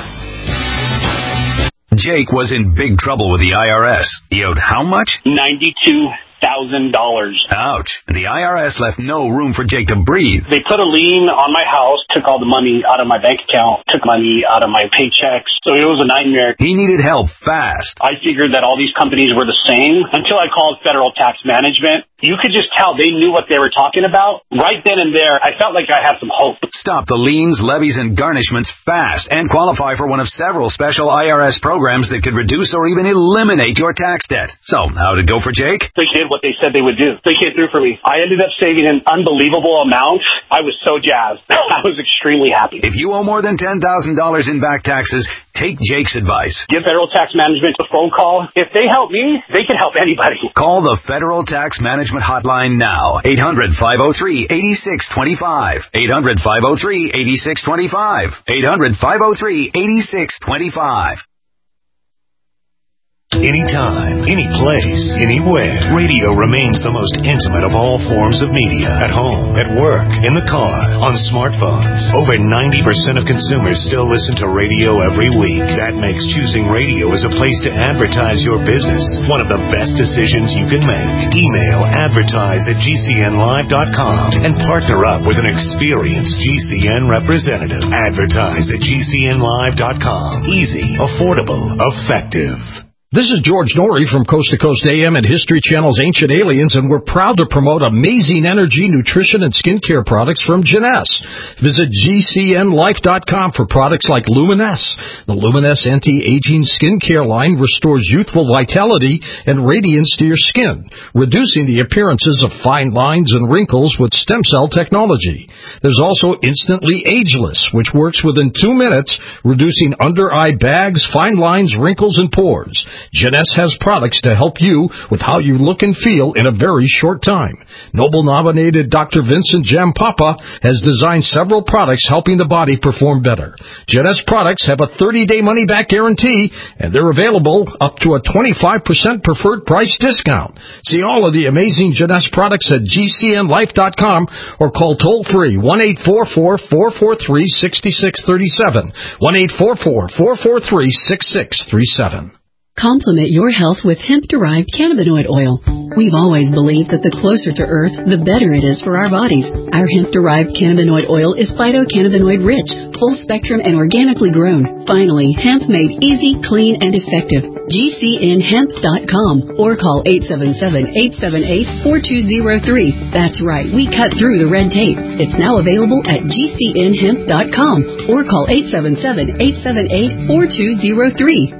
Jake was in big trouble with the I R S. He owed how much? ninety-two thousand dollars. Ouch. And the I R S left no room for Jake to breathe. They put a lien on my house, took all the money out of my bank account, took money out of my paychecks. So it was a nightmare. He needed help fast. I figured that all these companies were the same until I called Federal Tax Management. You could just tell they knew what they were talking about. Right then and there, I felt like I had some hope. Stop the liens, levies, and garnishments fast and qualify for one of several special I R S programs that could reduce or even eliminate your tax debt. So, how'd it go for Jake? They did what they said they would do. They came through for me. I ended up saving an unbelievable amount. I was so jazzed. I was extremely happy. If you owe more than ten thousand dollars in back taxes, Take Jake's advice. Give Federal Tax Management a phone call. If they help me, they can help anybody. Call the Federal Tax Management Hotline now. eight hundred, five oh three, eight six two five. eight hundred, five oh three, eight six two five. eight hundred, five oh three, eight six two five. Anytime, any place, anywhere. Radio remains the most intimate of all forms of media. At home, at work, in the car, on smartphones. Over ninety percent of consumers still listen to radio every week. That makes choosing radio as a place to advertise your business one of the best decisions you can make. Email advertise at G C N live dot com and partner up with an experienced G C N representative. Advertise at G C N live dot com. Easy, affordable, effective. This is George Norrie from Coast to Coast A M and History Channel's Ancient Aliens, and we're proud to promote amazing energy, nutrition, and skincare products from Jeunesse. Visit G C N life dot com for products like Luminesse. The Luminesse anti-aging skincare line restores youthful vitality and radiance to your skin, reducing the appearances of fine lines and wrinkles with stem cell technology. There's also Instantly Ageless, which works within two minutes, reducing under-eye bags, fine lines, wrinkles, and pores. Jeunesse has products to help you with how you look and feel in a very short time. Nobel-nominated Doctor Vincent Jampapa has designed several products helping the body perform better. Jeunesse products have a thirty-day money-back guarantee, and they're available up to a twenty-five percent preferred price discount. See all of the amazing Jeunesse products at G C N life dot com or call toll-free one eight four four, four four three, six six three seven, one eight four four, four four three, six six three seven. Complement your health with hemp-derived cannabinoid oil. We've always believed that the closer to Earth, the better it is for our bodies. Our hemp-derived cannabinoid oil is phytocannabinoid-rich, full-spectrum, and organically grown. Finally, hemp made easy, clean, and effective. G C N hemp dot com or call eight seven seven, eight seven eight, four two zero three. That's right, we cut through the red tape. It's now available at G C N hemp dot com or call eight seven seven, eight seven eight, four two zero three.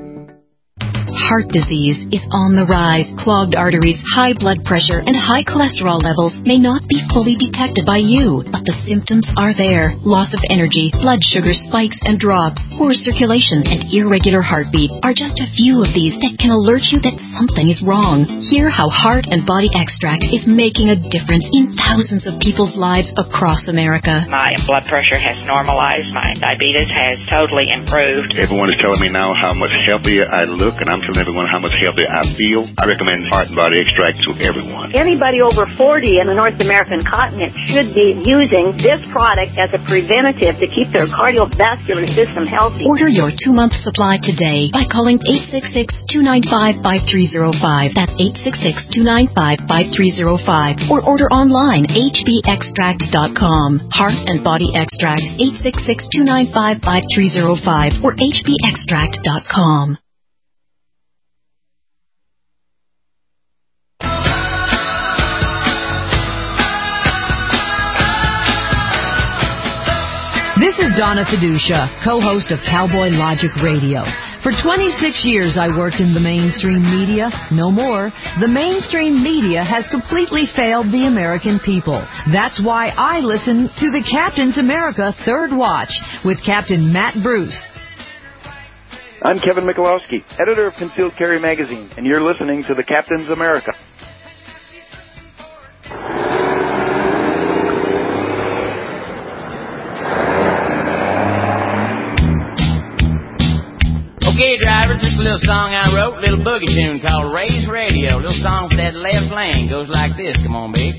Heart disease is on the rise. Clogged arteries, high blood pressure, and high cholesterol levels may not be fully detected by you, but the symptoms are there. Loss of energy, blood sugar spikes and drops, poor circulation, and irregular heartbeat are just a few of these that can alert you that something is wrong. Hear how Heart and Body Extract is making a difference in thousands of people's lives across America. My blood pressure has normalized. My diabetes has totally improved. Everyone is telling me now how much healthier I look, and I'm telling everyone how much healthier I feel. I recommend Heart and Body Extract to everyone. Anybody over forty in the North American continent should be using this product as a preventative to keep their cardiovascular system healthy. Order your two-month supply today by calling eight six six, two nine five, five three zero five. That's eight six six, two nine five, five three zero five. Or order online, H B extract dot com. Heart and Body Extract, eight six six, two nine five, five three zero five or H B extract dot com. This is Donna Fiducia, co-host of Cowboy Logic Radio. For twenty-six years I worked in the mainstream media. No more. The mainstream media has completely failed the American people. That's why I listen to the Captain's America Third Watch with Captain Matt Bruce. I'm Kevin Michalowski, editor of Concealed Carry Magazine, and you're listening to the Captain's America. Okay, drivers, this is a little song I wrote, a little boogie tune called Raise Radio. A little song for that left lane. Goes like this. Come on, babe.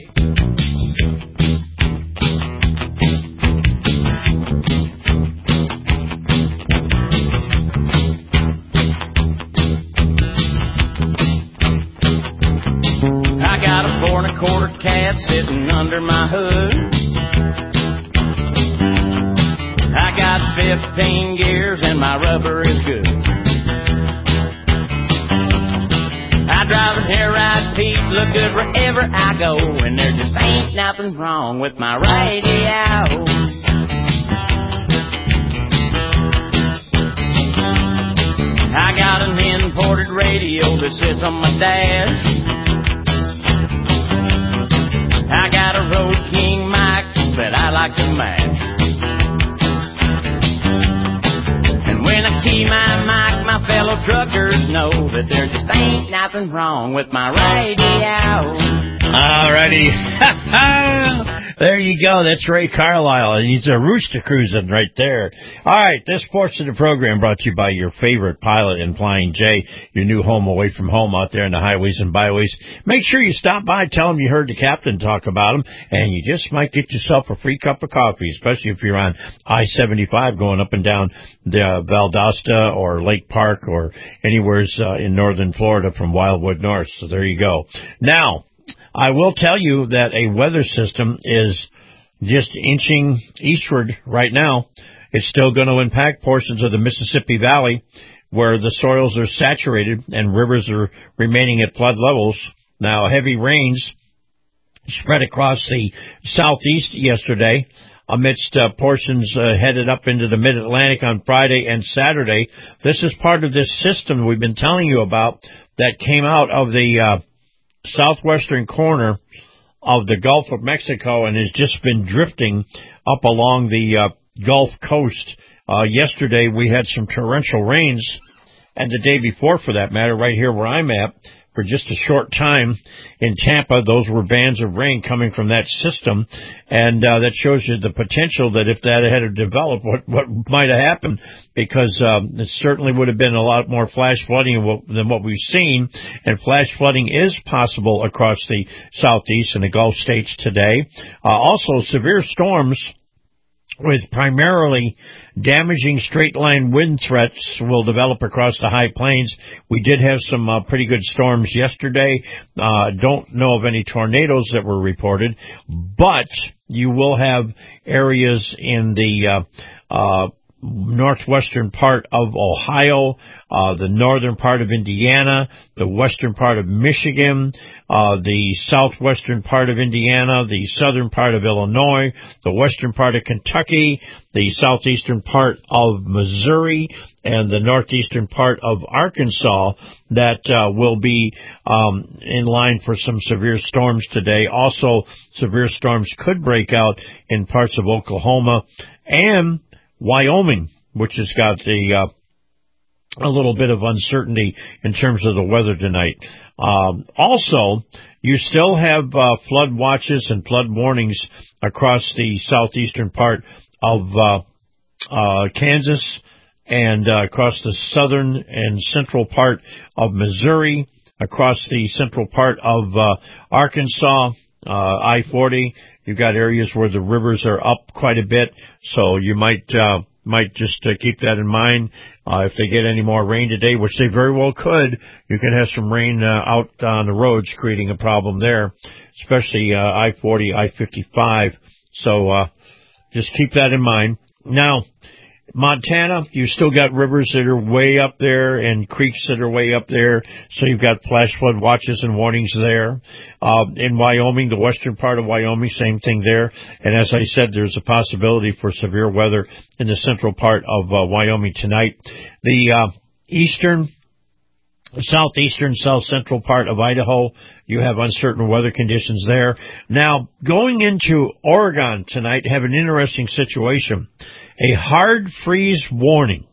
I got a four and a quarter cat sitting under my hood. I got fifteen gears and my rubber is good. I drive a hair ride Pete, look good wherever I go, and there just ain't nothing wrong with my radio. I got an imported radio that sits on my dash. I got a Road King mic that I like to mash. And when I key my fellow truckers know that there just ain't nothing wrong with my radio. All righty. There you go. That's Ray Carlisle, and he's a rooster cruising right there. All right, this portion of the program brought to you by your favorite pilot in Flying J, your new home away from home out there in the highways and byways. Make sure you stop by, tell them you heard the captain talk about them, and you just might get yourself a free cup of coffee, especially if you're on I seventy-five going up and down the uh, Valdosta or Lake Park or anywhere uh, in northern Florida from Wildwood North. So there you go. Now, I will tell you that a weather system is just inching eastward right now. It's still going to impact portions of the Mississippi Valley where the soils are saturated and rivers are remaining at flood levels. Now, heavy rains spread across the southeast yesterday amidst uh, portions uh, headed up into the mid-Atlantic on Friday and Saturday. This is part of this system we've been telling you about that came out of the uh, southwestern corner of the Gulf of Mexico and has just been drifting up along the uh, Gulf Coast. Uh, yesterday we had some torrential rains, and the day before, for that matter, right here where I'm at, for just a short time in Tampa, those were bands of rain coming from that system, and uh, that shows you the potential that if that had developed, what, what might have happened, because um, it certainly would have been a lot more flash flooding than what we've seen, and flash flooding is possible across the southeast and the Gulf states today. Uh, also, severe storms with primarily damaging straight-line wind threats will develop across the high plains. We did have some uh, pretty good storms yesterday. Uh, don't know of any tornadoes that were reported, but you will have areas in the uh, uh, northwestern part of Ohio, uh, the northern part of Indiana, the western part of Michigan, uh, the southwestern part of Indiana, the southern part of Illinois, the western part of Kentucky, the southeastern part of Missouri, and the northeastern part of Arkansas that uh, will be um, in line for some severe storms today. Also, severe storms could break out in parts of Oklahoma and Wyoming, which has got the uh, a little bit of uncertainty in terms of the weather tonight. Um, also, you still have uh, flood watches and flood warnings across the southeastern part of uh, uh, Kansas and uh, across the southern and central part of Missouri, across the central part of uh, Arkansas, uh, I forty. You've got areas where the rivers are up quite a bit, so you might uh, might just uh, keep that in mind. Uh, if they get any more rain today, which they very well could, you can have some rain uh, out on the roads, creating a problem there, especially uh, I forty, I fifty-five. So uh, just keep that in mind. Now, Montana, you still got rivers that are way up there and creeks that are way up there, so you've got flash flood watches and warnings there. Uh, in Wyoming, the western part of Wyoming, same thing there. And as I said, there's a possibility for severe weather in the central part of uh, Wyoming tonight. The uh, eastern, southeastern, south central part of Idaho, you have uncertain weather conditions there. Now, going into Oregon tonight, have an interesting situation. A hard freeze warning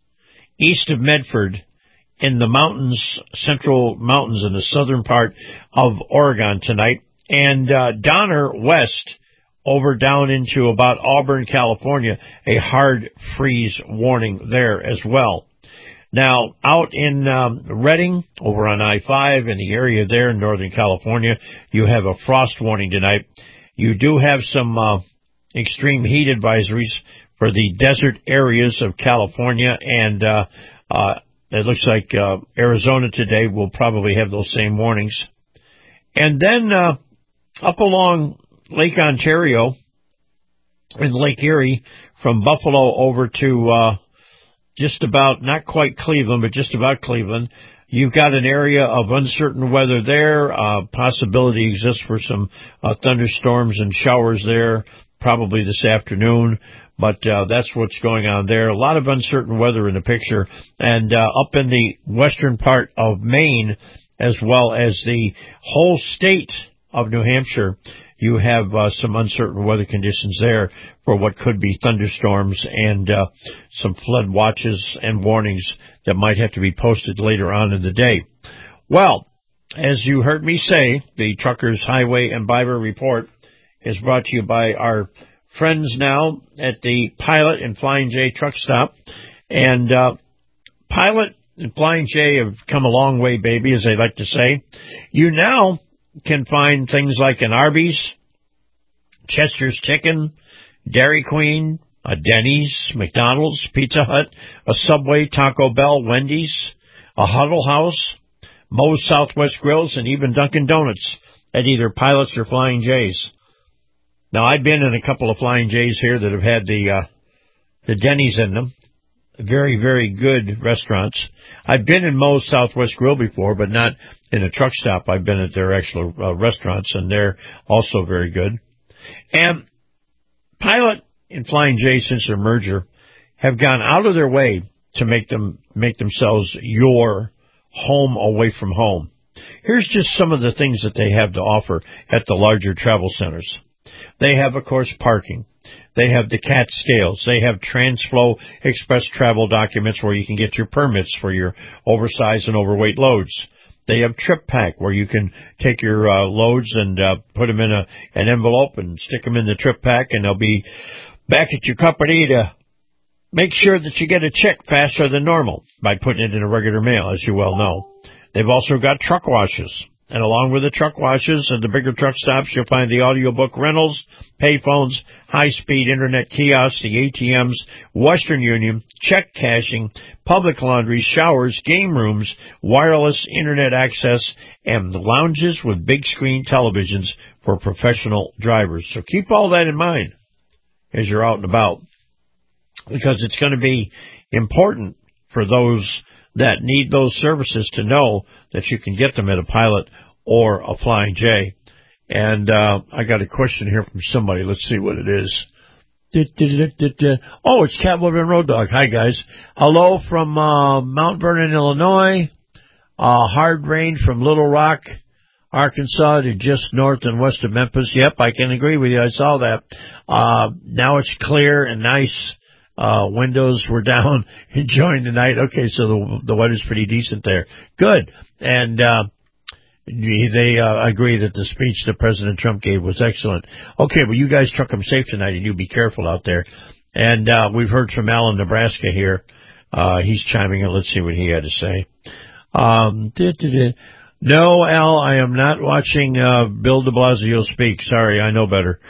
east of Medford in the mountains, central mountains in the southern part of Oregon tonight, and uh, Donner west over down into about Auburn, California, a hard freeze warning there as well. Now, out in um, Redding, over on I five, in the area there in Northern California, you have a frost warning tonight. You do have some uh, extreme heat advisories for the desert areas of California, and uh, uh, it looks like uh, Arizona today will probably have those same warnings. And then uh, up along Lake Ontario and Lake Erie, from Buffalo over to uh, just about, not quite Cleveland, but just about Cleveland, you've got an area of uncertain weather there. Uh, possibility exists for some uh, thunderstorms and showers there, probably this afternoon. But uh, that's what's going on there. A lot of uncertain weather in the picture. And uh, up in the western part of Maine, as well as the whole state of New Hampshire, you have uh, some uncertain weather conditions there for what could be thunderstorms and uh, some flood watches and warnings that might have to be posted later on in the day. Well, as you heard me say, the Truckers Highway and Byway Report is brought to you by our friends now at the Pilot and Flying J truck stop. And uh, Pilot and Flying J have come a long way, baby, as they like to say. You now can find things like an Arby's, Chester's Chicken, Dairy Queen, a Denny's, McDonald's, Pizza Hut, a Subway, Taco Bell, Wendy's, a Huddle House, Moe's Southwest Grills, and even Dunkin' Donuts at either Pilots or Flying J's. Now, I've been in a couple of Flying J's here that have had the uh, the Denny's in them. Very, very good restaurants. I've been in Moe's Southwest Grill before, but not in a truck stop. I've been at their actual uh, restaurants, and they're also very good. And Pilot and Flying J, since their merger, have gone out of their way to make them make themselves your home away from home. Here's just some of the things that they have to offer at the larger travel centers. They have, of course, parking. They have the C A T scales. They have TransFlow Express travel documents where you can get your permits for your oversized and overweight loads. They have Trip Pack where you can take your uh, loads and uh, put them in a, an envelope and stick them in the Trip Pack, and they'll be back at your company to make sure that you get a check faster than normal by putting it in a regular mail, as you well know. They've also got truck washes. And along with the truck washes and the bigger truck stops, you'll find the audiobook rentals, payphones, high-speed internet kiosks, the A T Ms, Western Union, check cashing, public laundry, showers, game rooms, wireless internet access, and lounges with big screen televisions for professional drivers. So keep all that in mind as you're out and about, because it's going to be important for those that need those services to know that you can get them at a Pilot or a Flying J. And uh, I got a question here from somebody. Let's see what it is. Oh, it's Catwoman and Road Dog. Hi, guys. Hello from uh, Mount Vernon, Illinois. Uh, hard rain from Little Rock, Arkansas to just north and west of Memphis. Yep, I can agree with you. I saw that. Uh, now it's clear and nice. Uh, windows were down, enjoying the night. Okay, so the, the weather's pretty decent there. Good. And, uh, they, uh, agree that the speech that President Trump gave was excellent. Okay, well, you guys truck them safe tonight, and you be careful out there. And, uh, we've heard from Al in Nebraska here. Uh, he's chiming in. Let's see what he had to say. Um, da, da, da. No, Al, I am not watching uh Bill de Blasio speak. Sorry, I know better.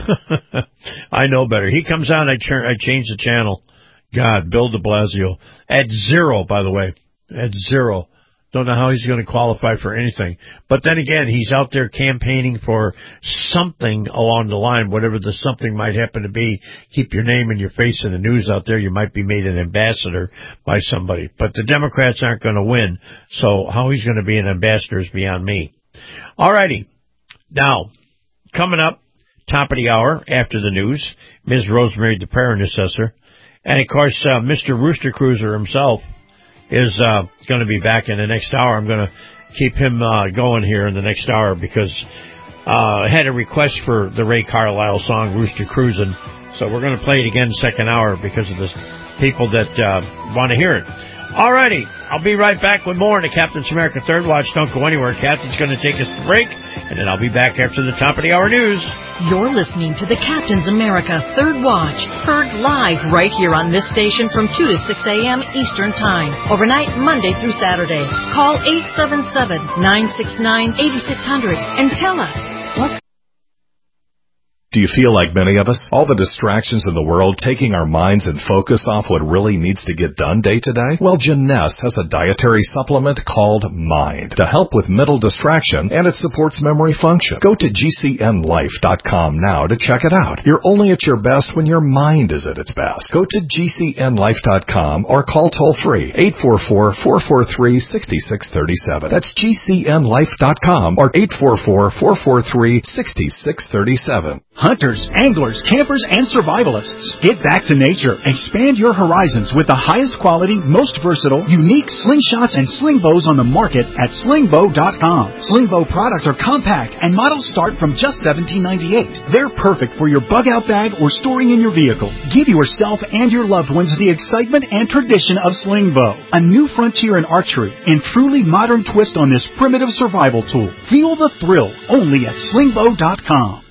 I know better. He comes on, I, ch- I change the channel. God, Bill de Blasio. At zero, by the way. At zero. Don't know how he's going to qualify for anything. But then again, he's out there campaigning for something along the line, whatever the something might happen to be. Keep your name and your face in the news out there. You might be made an ambassador by somebody. But the Democrats aren't going to win, so how he's going to be an ambassador is beyond me. All righty. Now, coming up, top of the hour, after the news, Miz Rosemary, the prayer intercessor. And, of course, uh, Mister Rooster Cruiser himself is uh, going to be back in the next hour. I'm going to keep him uh, going here in the next hour because uh, I had a request for the Ray Carlisle song, Rooster Cruisin'. So we're going to play it again second hour because of the people that uh, want to hear it. All righty. I'll be right back with more in the Captain's America Third Watch. Don't go anywhere. Captain's going to take us to break, and then I'll be back after the top of the hour news. You're listening to the Captain's America Third Watch, heard live right here on this station from two to six a.m. Eastern Time, overnight Monday through Saturday. Call eight seven seven, nine six nine, eight six zero zero and tell us what's... Do you feel like many of us? All the distractions in the world taking our minds and focus off what really needs to get done day to day? Well, Jeunesse has a dietary supplement called Mind to help with mental distraction, and it supports memory function. Go to G C N life dot com now to check it out. You're only at your best when your mind is at its best. Go to G C N life dot com or call toll-free eight four four, four four three, six six three seven. That's G C N life dot com or eight four four, four four three, six six three seven. Hunters, anglers, campers, and survivalists. Get back to nature. Expand your horizons with the highest quality, most versatile, unique slingshots and sling bows on the market at sling bow dot com. Sling bow products are compact and models start from just seventeen ninety-eight. They're perfect for your bug out bag or storing in your vehicle. Give yourself and your loved ones the excitement and tradition of sling bow. A new frontier in archery and truly modern twist on this primitive survival tool. Feel the thrill only at sling bow dot com.